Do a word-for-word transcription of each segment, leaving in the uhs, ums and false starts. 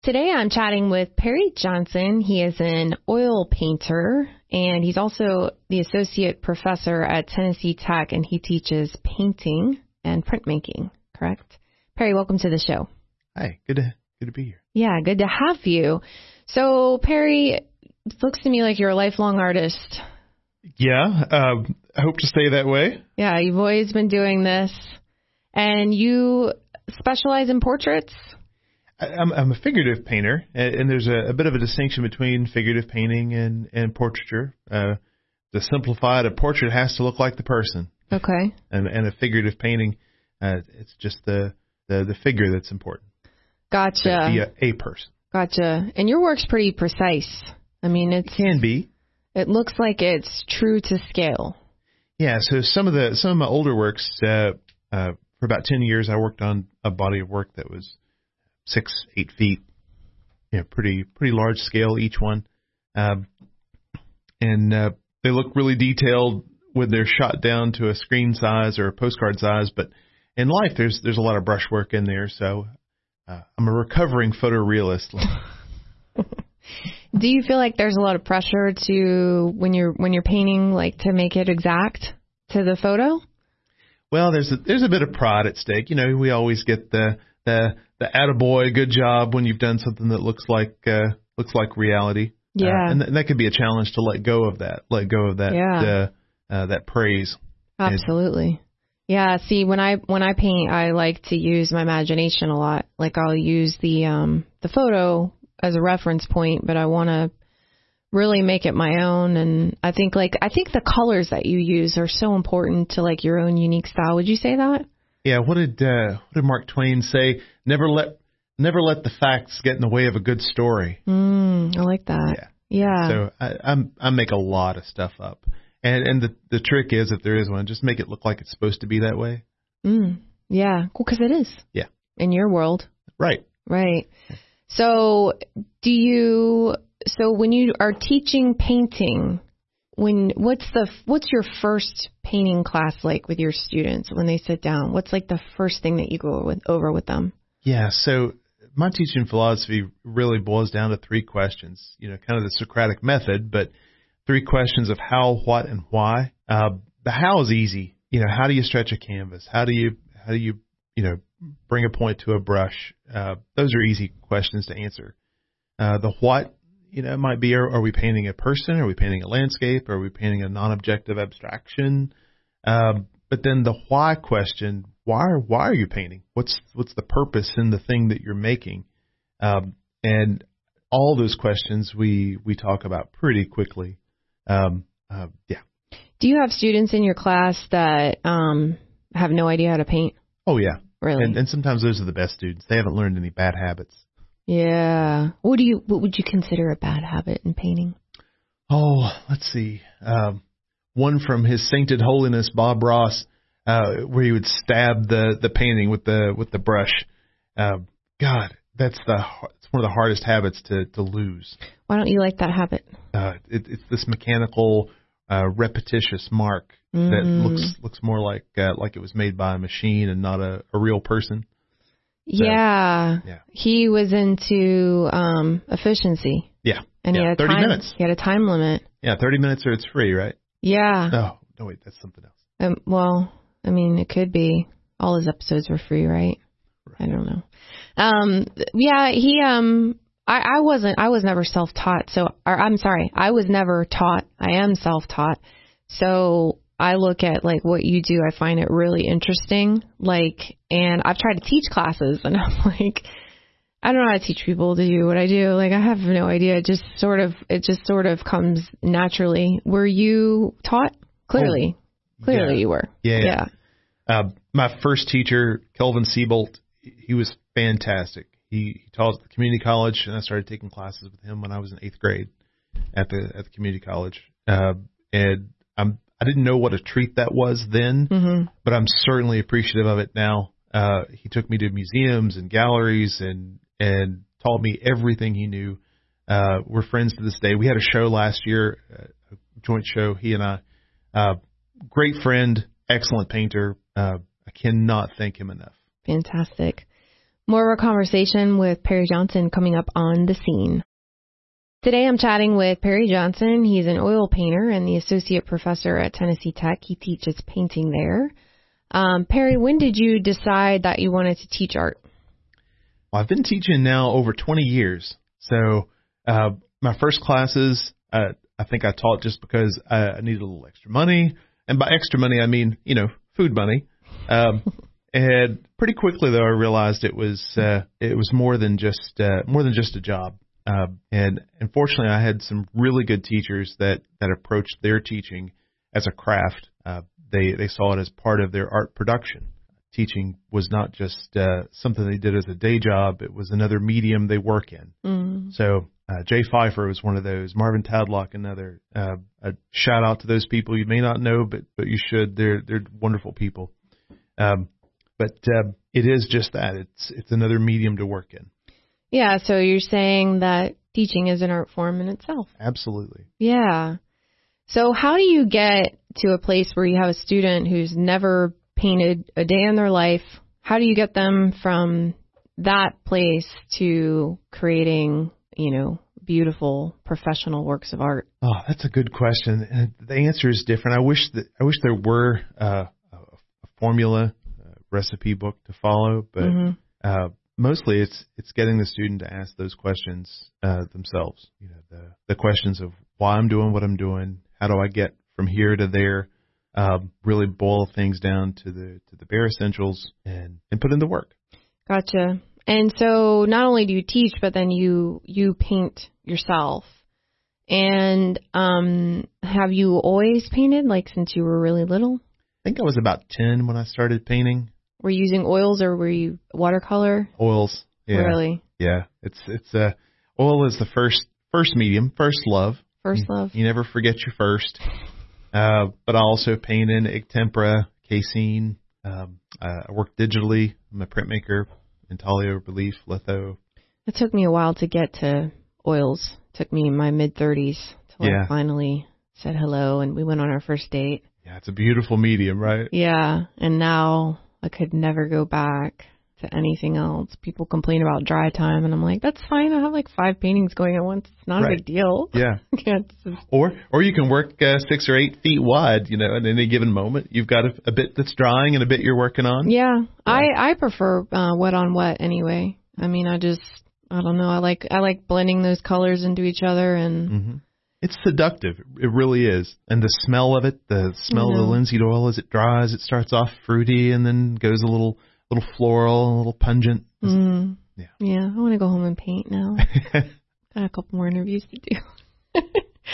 Today I'm chatting with Perry Johnson. He is an oil painter, and he's also the associate professor at Tennessee Tech, and he teaches painting and printmaking, correct? Perry, welcome to the show. Hi, good to, good to be here. Yeah, good to have you. So, Perry, it looks to me like you're a lifelong artist. Yeah, uh, I hope to stay that way. Yeah, you've always been doing this, and you specialize in portraits? I'm, I'm a figurative painter, and, and there's a, a bit of a distinction between figurative painting and, and portraiture. Uh, to simplify it, a portrait has to look like the person. Okay. And, and a figurative painting, uh, it's just the, the, the figure that's important. Gotcha. Be a, a person. Gotcha. And your work's pretty precise. I mean, it's, it can be. It looks like it's true to scale. Yeah. So some of the some of my older works, uh, uh, for about ten years, I worked on a body of work that was six, eight feet, you know, pretty, pretty large scale, each one. Um, and, uh, they look really detailed when they're shot down to a screen size or a postcard size. But in life, there's, there's a lot of brushwork in there. So, uh, I'm a recovering photorealist. Do you feel like there's a lot of pressure to, when you're, when you're painting, like to make it exact to the photo? Well, there's a, there's a bit of pride at stake. You know, we always get the, the, the attaboy, good job when you've done something that looks like, uh, looks like reality. Yeah. Uh, and, th- and that could be a challenge to let go of that, let go of that, yeah. uh, uh, that praise. Absolutely. And, yeah. See, when I, when I paint, I like to use my imagination a lot. Like I'll use the, um, the photo as a reference point, but I want to really make it my own. And I think like, I think the colors that you use are so important to like your own unique style. Would you say that? Yeah, what did uh, what did Mark Twain say? Never let never let the facts get in the way of a good story. Mm, I like that. Yeah. Yeah. So I I'm, I make a lot of stuff up, and and the the trick is, if there is one, just make it look like it's supposed to be that way. Mm, yeah, cool, because it is. Yeah. In your world. Right. Right. So do you? So when you are teaching painting, when what's the what's your first painting class like with your students when they sit down? What's like the first thing that you go with, over with them? Yeah, so my teaching philosophy really boils down to three questions. You know, kind of the Socratic method, but three questions of how, what, and why. Uh, the how is easy. You know, how do you stretch a canvas? How do you how do you you know bring a point to a brush? Uh, those are easy questions to answer. Uh, the what. You know, it might be, are, are we painting a person? Are we painting a landscape? Are we painting a non-objective abstraction? Um, but then the why question, why, why are you painting? What's, what's the purpose in the thing that you're making? Um, and all those questions we, we talk about pretty quickly. Um, uh, yeah. Do you have students in your class that, um, have no idea how to paint? Oh yeah. Really? And, and sometimes those are the best students. They haven't learned any bad habits. Yeah. What do you? What would you consider a bad habit in painting? Oh, let's see. Um, one from His Sainted Holiness Bob Ross, uh, where he would stab the, the painting with the with the brush. Uh, God, that's the it's one of the hardest habits to to lose. Why don't you like that habit? Uh, it, it's this mechanical, uh, repetitious mark mm. that looks looks more like uh, like it was made by a machine and not a, a real person. So, yeah. yeah, he was into um, efficiency. Yeah, and yeah. he had a thirty time, minutes. He had a time limit. Yeah, thirty minutes or it's free, right? Yeah. Oh no, wait, that's something else. Um, well, I mean, it could be. All his episodes were free, right? right. I don't know. Um, yeah, he. Um, I, I wasn't. I was never self-taught. So, or, I'm sorry, I was never taught. I am self-taught. So. I look at like what you do. I find it really interesting. Like, and I've tried to teach classes and I'm like, I don't know how to teach people to do what I do. Like, I have no idea. It just sort of, it just sort of comes naturally. Were you taught? Clearly, oh, clearly yeah. you were. Yeah. yeah. yeah. Uh, my first teacher, Kelvin Siebold, he was fantastic. He, he taught at the community college, and I started taking classes with him when I was in eighth grade at the at the community college. Uh, and I'm I didn't know what a treat that was then, mm-hmm. but I'm certainly appreciative of it now. Uh, he took me to museums and galleries and, and taught me everything he knew. Uh, we're friends to this day. We had a show last year, a joint show, he and I. Uh, great friend, excellent painter. Uh, I cannot thank him enough. Fantastic. More of our conversation with Perry Johnson coming up on The Scene. Today I'm chatting with Perry Johnson. He's an oil painter and the associate professor at Tennessee Tech. He teaches painting there. Um, Perry, when did you decide that you wanted to teach art? Well, I've been teaching now over twenty years. So uh, my first classes, uh, I think I taught just because I needed a little extra money. And by extra money, I mean, you know, food money. Um, and pretty quickly, though, I realized it was uh, it was more than just uh, more than just a job. Uh, and unfortunately, I had some really good teachers that, that approached their teaching as a craft. Uh, they they saw it as part of their art production. Teaching was not just uh, something they did as a day job. It was another medium they work in. Mm. So uh, Jay Pfeiffer was one of those. Marvin Tadlock, another. Uh, a shout out to those people you may not know, but but you should. They're they're wonderful people. Um, but uh, it is just that. It's it's another medium to work in. Yeah, so you're saying that teaching is an art form in itself. Absolutely. Yeah. So how do you get to a place where you have a student who's never painted a day in their life? How do you get them from that place to creating, you know, beautiful professional works of art? Oh, that's a good question. And the answer is different. I wish that I wish there were uh, a formula, a recipe book to follow, but mm-hmm. uh, mostly it's it's getting the student to ask those questions uh, themselves. You know, the the questions of why I'm doing what I'm doing, how do I get from here to there, um, really boil things down to the to the bare essentials and, and put in the work. Gotcha. And so not only do you teach, but then you you paint yourself. And um, have you always painted, like since you were really little? I think I was about ten when I started painting. Were you using oils or were you watercolor? Oils. Yeah. Really? Yeah. It's it's uh oil is the first first medium, first love. First you, love. You never forget your first. Uh, but I also paint in egg tempera, casein. Um, uh, I work digitally. I'm a printmaker, intaglio, relief, litho. It took me a while to get to oils. It took me in my mid thirties till yeah. I finally said hello and we went on our first date. Yeah, it's a beautiful medium, right? Yeah, and now I could never go back to anything else. People complain about dry time, and I'm like, that's fine. I have like five paintings going at once. It's not right. a big deal. Yeah. yeah just... Or or you can work uh, six or eight feet wide, you know, at any given moment. You've got a, a bit that's drying and a bit you're working on. Yeah, yeah. I, I prefer uh, wet on wet anyway. I mean, I just, I don't know. I like I like blending those colors into each other and... Mm-hmm. It's seductive. It really is. And the smell of it, the smell mm-hmm. of the linseed oil as it dries, it starts off fruity and then goes a little little floral, a little pungent. Mm. Yeah. Yeah, I want to go home and paint now. Got a couple more interviews to do.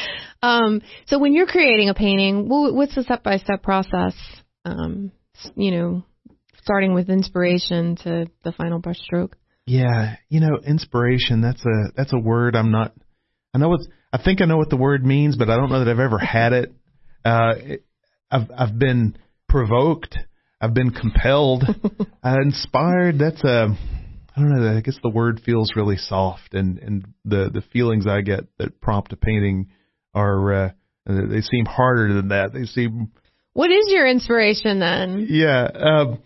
um, so when you're creating a painting, what's the step-by-step process? Um, you know, starting with inspiration to the final brush stroke. Yeah, you know, inspiration, that's a that's a word I'm not I know it's I think I know what the word means, but I don't know that I've ever had it. Uh, it I've I've been provoked. I've been compelled. uh, inspired. That's a I don't know. I guess the word feels really soft, and, and the the feelings I get that prompt a painting are uh, they seem harder than that. They seem. What is your inspiration then? Yeah, um,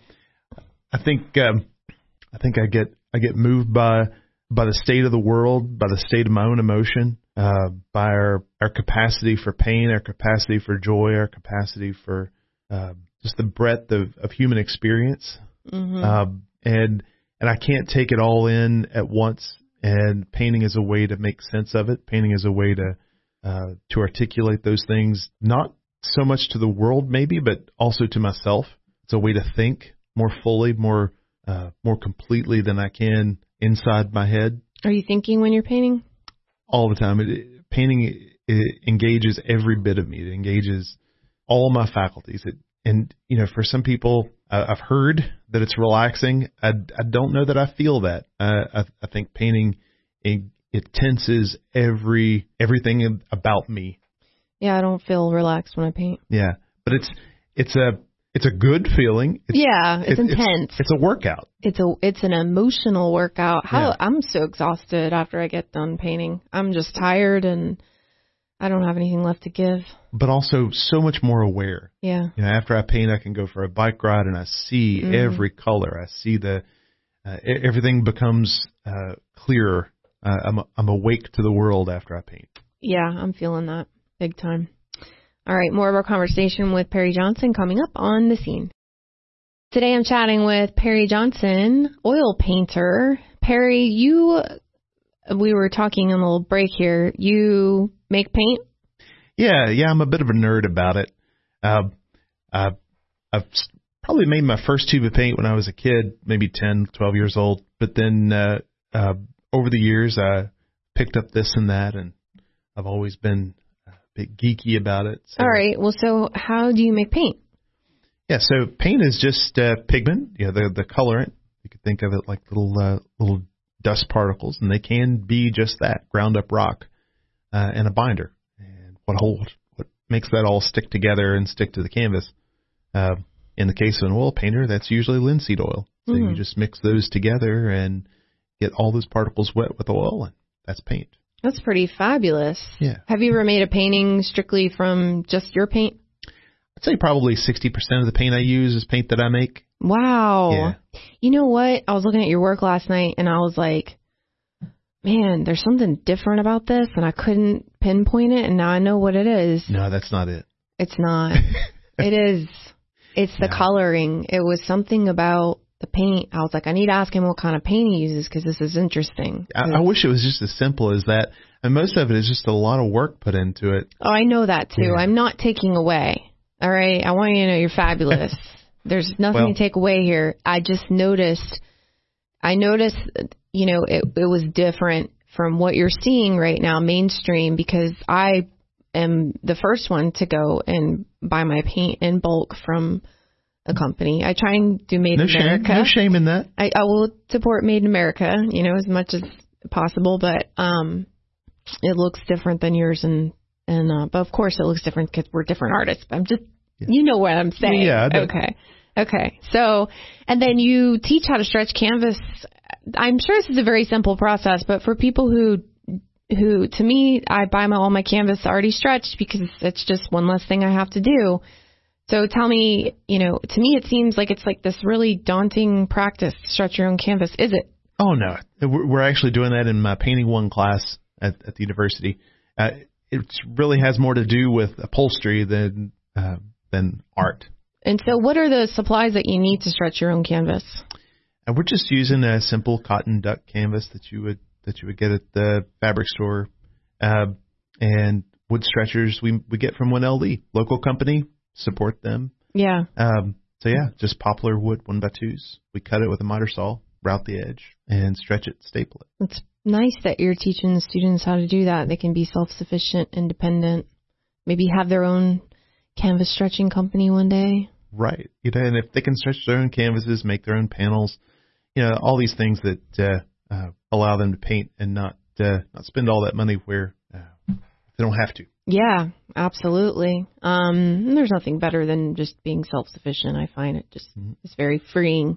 I think um, I think I get I get moved by by the state of the world, by the state of my own emotion. Uh, by our, our capacity for pain, our capacity for joy, our capacity for uh, just the breadth of, of human experience. Mm-hmm. Uh, and and I can't take it all in at once. And painting is a way to make sense of it. Painting is a way to uh, to articulate those things, not so much to the world maybe, but also to myself. It's a way to think more fully, more uh, more completely than I can inside my head. Are you thinking when you're painting? All the time. It, it, painting it engages every bit of me. It engages all my faculties. It, and, you know, for some people, uh, I've heard that it's relaxing. I, I don't know that I feel that. Uh, I, I think painting, it, it tenses every everything about me. Yeah, I don't feel relaxed when I paint. Yeah, but it's it's a it's a good feeling. It's, yeah, it's it, intense. It's, it's a workout. It's a it's an emotional workout. How yeah. I'm so exhausted after I get done painting. I'm just tired and I don't have anything left to give. But also so much more aware. Yeah. You know, after I paint, I can go for a bike ride and I see mm. every color. I see the uh, e- everything becomes uh, clearer. Uh, I'm I'm awake to the world after I paint. Yeah, I'm feeling that big time. All right, more of our conversation with Perry Johnson coming up on The Scene. Today I'm chatting with Perry Johnson, oil painter. Perry, you, we were talking on a little break here. You make paint? Yeah, yeah, I'm a bit of a nerd about it. Uh, I've, I've probably made my first tube of paint when I was a kid, maybe ten, twelve years old. But then uh, uh, over the years, I picked up this and that, and I've always been a bit geeky about it. So. All right. Well, so how do you make paint? Yeah, so paint is just uh, pigment, you know, the the colorant. You could think of it like little uh, little dust particles, and they can be just that, ground up rock uh, and a binder. And what hold, what makes that all stick together and stick to the canvas? Uh, in the case of an oil painter, that's usually linseed oil. So mm-hmm. you just mix those together and get all those particles wet with oil, and that's paint. That's pretty fabulous. Yeah. Have you ever made a painting strictly from just your paint? I'd say probably sixty percent of the paint I use is paint that I make. Wow. Yeah. You know what? I was looking at your work last night, and I was like, man, there's something different about this, and I couldn't pinpoint it, and now I know what it is. No, that's not it. It's not. It is. It's the no. coloring. It was something about the paint. I was like, I need to ask him what kind of paint he uses because this is interesting. I, I wish it was just as simple as that. And most of it is just a lot of work put into it. Oh, I know that, too. Yeah. I'm not taking away. All right? I want you to know you're fabulous. There's nothing well, to take away here. I just noticed, I noticed, you know, it, it was different from what you're seeing right now, mainstream, because I am the first one to go and buy my paint in bulk from a company. I try and do Made no in shame, America. No shame in that. I, I will support Made in America, you know, as much as possible, but um, it looks different than yours, and and uh, but of course it looks different because we're different artists. I'm just, yeah. you know what I'm saying. Yeah. I okay. Okay. So, and then you teach how to stretch canvas. I'm sure this is a very simple process, but for people who who, to me, I buy my all my canvas already stretched because it's just one less thing I have to do. So tell me, you know, to me it seems like it's like this really daunting practice to stretch your own canvas. Is it? Oh, no. We're actually doing that in my Painting One class at, at the university. Uh, it really has more to do with upholstery than uh, than art. And so what are the supplies that you need to stretch your own canvas? And we're just using a simple cotton duck canvas that you would that you would get at the fabric store, uh, and wood stretchers we we get from one L D, local company. Support them. Yeah. Um, so yeah, just poplar wood one by twos. We cut it with a miter saw, route the edge, and stretch it, staple it. It's nice that you're teaching the students how to do that. They can be self-sufficient, independent, maybe have their own canvas stretching company one day. Right. You know, and if they can stretch their own canvases, make their own panels, you know, all these things that uh, uh, allow them to paint and not uh, not spend all that money where uh, they don't have to. Yeah, absolutely. Um, there's nothing better than just being self-sufficient. I find it just mm-hmm. it's very freeing.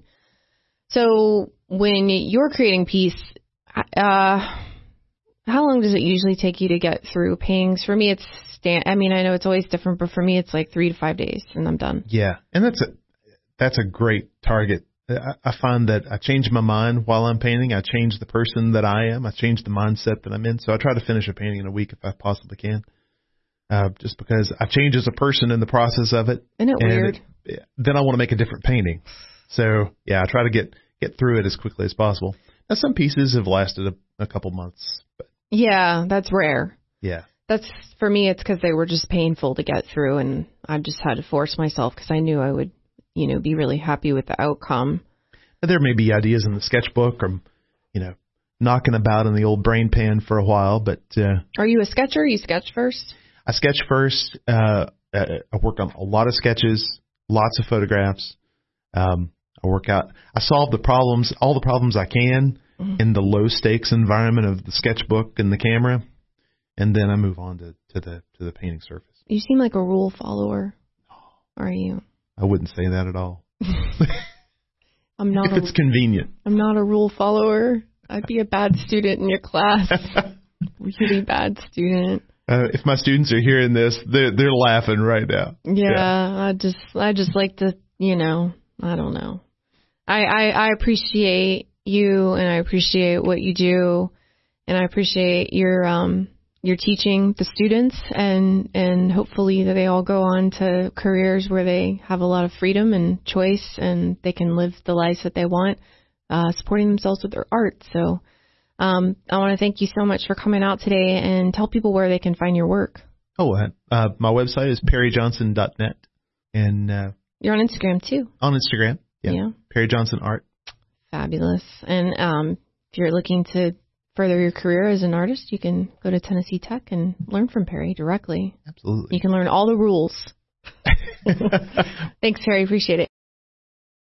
So when you're creating a piece, uh, how long does it usually take you to get through paintings? For me, it's stand. I mean, I know it's always different, but for me, it's like three to five days, and I'm done. Yeah, and that's a that's a great target. I, I find that I change my mind while I'm painting. I change the person that I am. I change the mindset that I'm in. So I try to finish a painting in a week if I possibly can. Uh, just because I change as a person in the process of it. Isn't it weird? It, then I want to make a different painting. So, yeah, I try to get, get through it as quickly as possible. Now, some pieces have lasted a, a couple months. But yeah, that's rare. Yeah. That's, for me, it's because they were just painful to get through, and I just had to force myself because I knew I would, you know, be really happy with the outcome. There may be ideas in the sketchbook or, you know, knocking about in the old brain pan for a while, but... Uh, Are you a sketcher? You sketch first? I sketch first. Uh, I work on a lot of sketches, lots of photographs. Um, I work out. I solve the problems, all the problems I can mm-hmm. in the low stakes environment of the sketchbook and the camera, and then I move on to, to the to the painting surface. You seem like a rule follower. Are you? I wouldn't say that at all. I'm not. If a, it's convenient. I'm not a rule follower. I'd be a bad student in your class. Really bad student. Uh, if my students are hearing this, they're they're laughing right now. Yeah, yeah, I just I just like to, you know, I don't know. I, I, I appreciate you, and I appreciate what you do, and I appreciate your um your teaching the students, and and hopefully that they all go on to careers where they have a lot of freedom and choice, and they can live the lives that they want, uh, supporting themselves with their art. So um, I want to thank you so much for coming out today, and tell people where they can find your work. Oh, uh, my website is perry johnson dot net, and uh, you're on Instagram too. On Instagram, yeah, yeah. Perry Johnson Art. Fabulous. And um, if you're looking to further your career as an artist, you can go to Tennessee Tech and learn from Perry directly. Absolutely. You can learn all the rules. Thanks, Perry. Appreciate it.